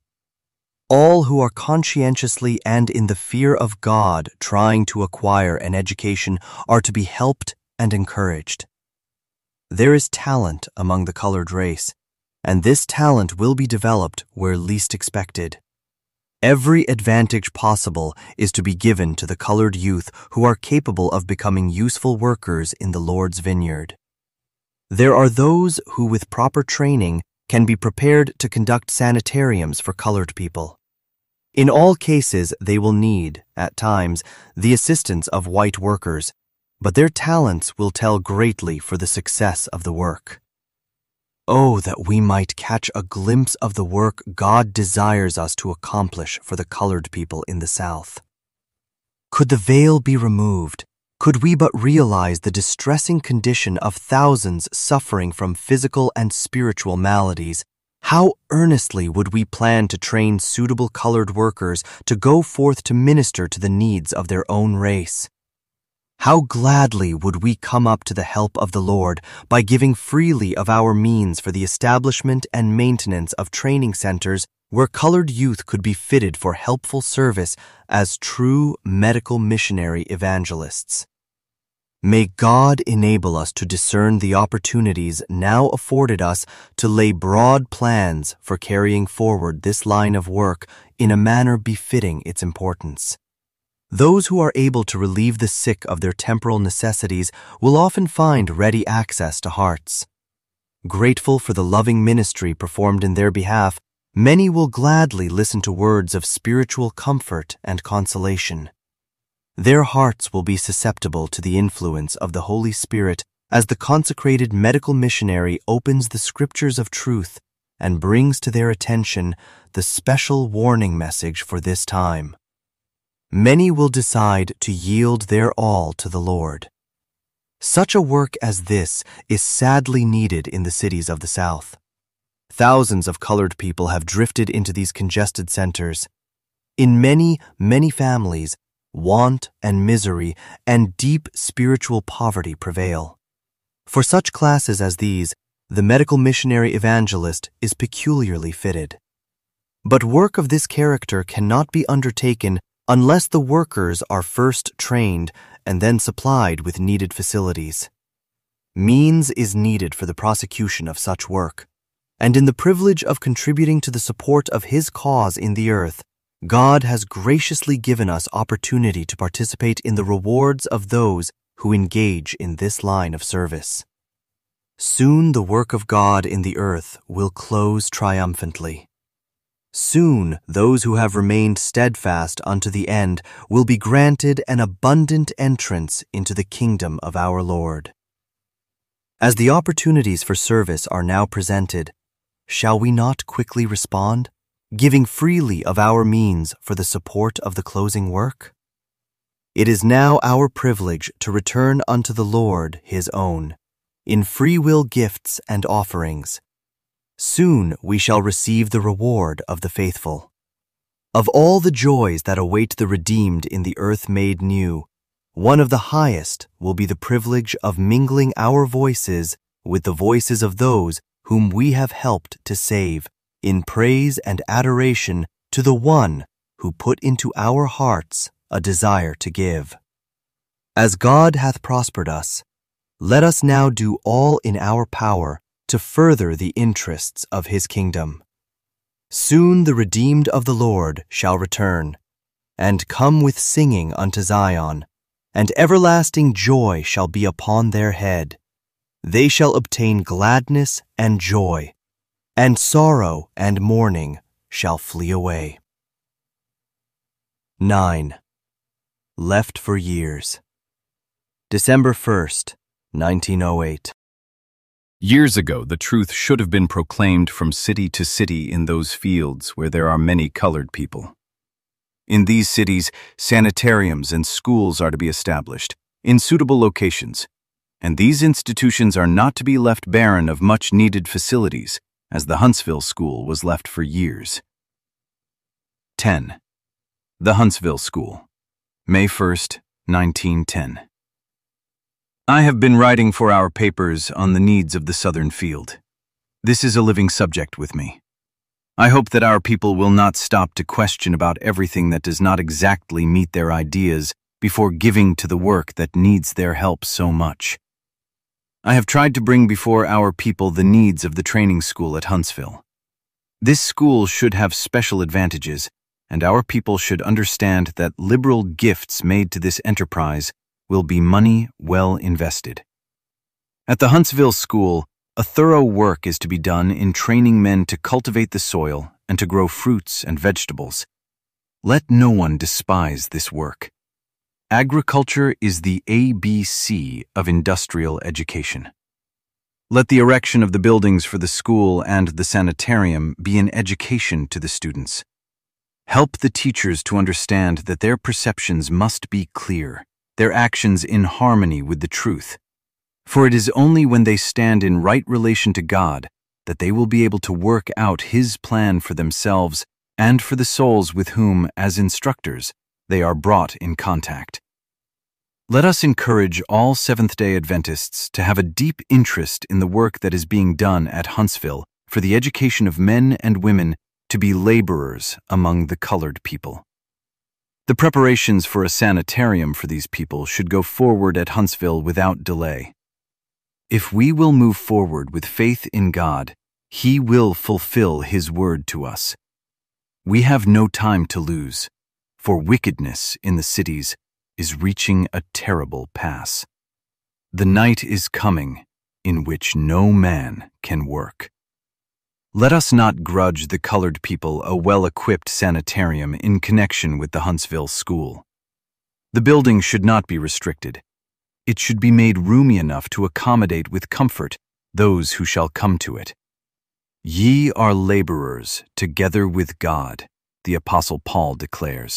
All who are conscientiously and in the fear of God trying to acquire an education are to be helped and encouraged. There is talent among the colored race, and this talent will be developed where least expected. Every advantage possible is to be given to the colored youth who are capable of becoming useful workers in the Lord's vineyard. There are those who, with proper training, can be prepared to conduct sanitariums for colored people. In all cases, they will need, at times, the assistance of white workers, but their talents will tell greatly for the success of the work. Oh, that we might catch a glimpse of the work God desires us to accomplish for the colored people in the South. Could the veil be removed, could we but realize the distressing condition of thousands suffering from physical and spiritual maladies, how earnestly would we plan to train suitable colored workers to go forth to minister to the needs of their own race. How gladly would we come up to the help of the Lord by giving freely of our means for the establishment and maintenance of training centers where colored youth could be fitted for helpful service as true medical missionary evangelists. May God enable us to discern the opportunities now afforded us to lay broad plans for carrying forward this line of work in a manner befitting its importance. Those who are able to relieve the sick of their temporal necessities will often find ready access to hearts. Grateful for the loving ministry performed in their behalf, many will gladly listen to words of spiritual comfort and consolation. Their hearts will be susceptible to the influence of the Holy Spirit as the consecrated medical missionary opens the scriptures of truth and brings to their attention the special warning message for this time. Many will decide to yield their all to the Lord. Such a work as this is sadly needed in the cities of the South. Thousands of colored people have drifted into these congested centers. In many, many families, want and misery and deep spiritual poverty prevail. For such classes as these, the medical missionary evangelist is peculiarly fitted. But work of this character cannot be undertaken unless the workers are first trained and then supplied with needed facilities. Means is needed for the prosecution of such work, and in the privilege of contributing to the support of His cause in the earth, God has graciously given us opportunity to participate in the rewards of those who engage in this line of service. Soon the work of God in the earth will close triumphantly. Soon those who have remained steadfast unto the end will be granted an abundant entrance into the kingdom of our Lord. As the opportunities for service are now presented, shall we not quickly respond, giving freely of our means for the support of the closing work? It is now our privilege to return unto the Lord his own, in free will gifts and offerings. Soon we shall receive the reward of the faithful. Of all the joys that await the redeemed in the earth made new, one of the highest will be the privilege of mingling our voices with the voices of those whom we have helped to save, in praise and adoration to the One who put into our hearts a desire to give. As God hath prospered us, let us now do all in our power to further the interests of his kingdom. Soon the redeemed of the Lord shall return, and come with singing unto Zion, and everlasting joy shall be upon their head. They shall obtain gladness and joy, and sorrow and mourning shall flee away. nine. Left for Years. December first, nineteen oh eight. Years ago, the truth should have been proclaimed from city to city in those fields where there are many colored people. In these cities, sanitariums and schools are to be established, in suitable locations, and these institutions are not to be left barren of much-needed facilities, as the Huntsville School was left for years. ten. The Huntsville School, May first, nineteen ten. I have been writing for our papers on the needs of the Southern field. This is a living subject with me. I hope that our people will not stop to question about everything that does not exactly meet their ideas before giving to the work that needs their help so much. I have tried to bring before our people the needs of the training school at Huntsville. This school should have special advantages, and our people should understand that liberal gifts made to this enterprise will be money well invested. At the Huntsville School, a thorough work is to be done in training men to cultivate the soil and to grow fruits and vegetables. Let no one despise this work. Agriculture is the A B C of industrial education. Let the erection of the buildings for the school and the sanitarium be an education to the students. Help the teachers to understand that their perceptions must be clear, their actions in harmony with the truth. For it is only when they stand in right relation to God that they will be able to work out His plan for themselves and for the souls with whom, as instructors, they are brought in contact. Let us encourage all Seventh-day Adventists to have a deep interest in the work that is being done at Huntsville for the education of men and women to be laborers among the colored people. The preparations for a sanitarium for these people should go forward at Huntsville without delay. If we will move forward with faith in God, He will fulfill His word to us. We have no time to lose, for wickedness in the cities is reaching a terrible pass. The night is coming in which no man can work. Let us not grudge the colored people a well-equipped sanitarium in connection with the Huntsville School. The building should not be restricted. It should be made roomy enough to accommodate with comfort those who shall come to it. Ye are laborers together with God, the Apostle Paul declares.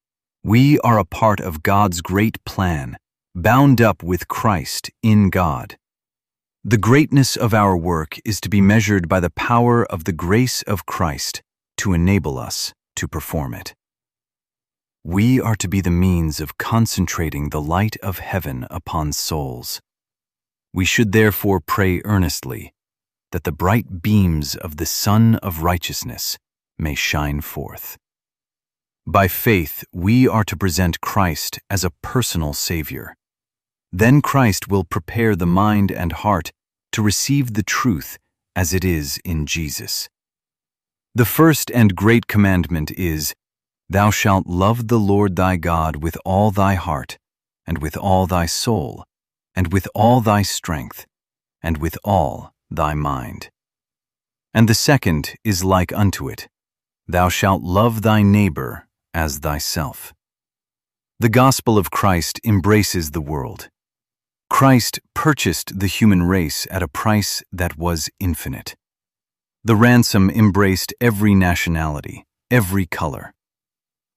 We are a part of God's great plan, bound up with Christ in God. The greatness of our work is to be measured by the power of the grace of Christ to enable us to perform it. We are to be the means of concentrating the light of heaven upon souls. We should therefore pray earnestly that the bright beams of the Sun of Righteousness may shine forth. By faith, we are to present Christ as a personal Savior. Then Christ will prepare the mind and heart to receive the truth as it is in Jesus. The first and great commandment is, Thou shalt love the Lord thy God with all thy heart, and with all thy soul, and with all thy strength, and with all thy mind. And the second is like unto it, Thou shalt love thy neighbor as thyself. The gospel of Christ embraces the world. Christ purchased the human race at a price that was infinite. The ransom embraced every nationality, every color.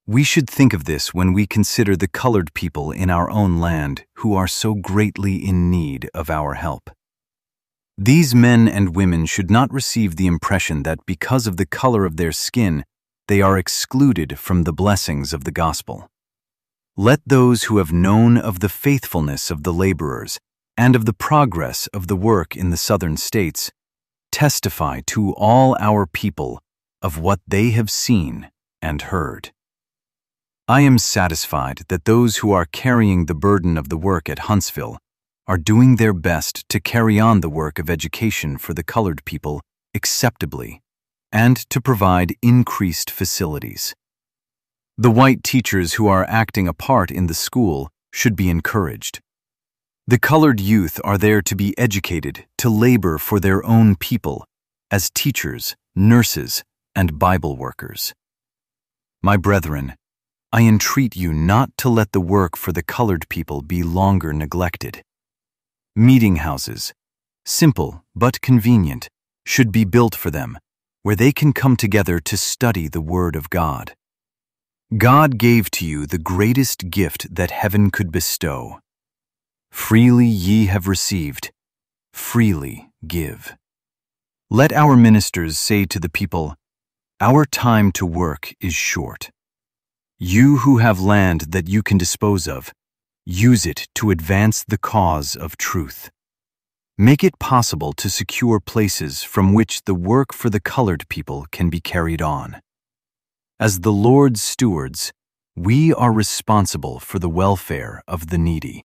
We should think of this when we consider the colored people in our own land who are so greatly in need of our help. These men and women should not receive the impression that because of the color of their skin, they are excluded from the blessings of the gospel. Let those who have known of the faithfulness of the laborers and of the progress of the work in the southern states testify to all our people of what they have seen and heard. I am satisfied that those who are carrying the burden of the work at Huntsville are doing their best to carry on the work of education for the colored people acceptably and to provide increased facilities. The white teachers who are acting a part in the school should be encouraged. The colored youth are there to be educated to labor for their own people as teachers, nurses, and Bible workers. My brethren, I entreat you not to let the work for the colored people be longer neglected. Meeting houses, simple but convenient, should be built for them, where they can come together to study the Word of God. God gave to you the greatest gift that heaven could bestow. Freely ye have received, freely give. Let our ministers say to the people, our time to work is short. You who have land that you can dispose of, use it to advance the cause of truth. Make it possible to secure places from which the work for the colored people can be carried on. As the Lord's stewards, we are responsible for the welfare of the needy.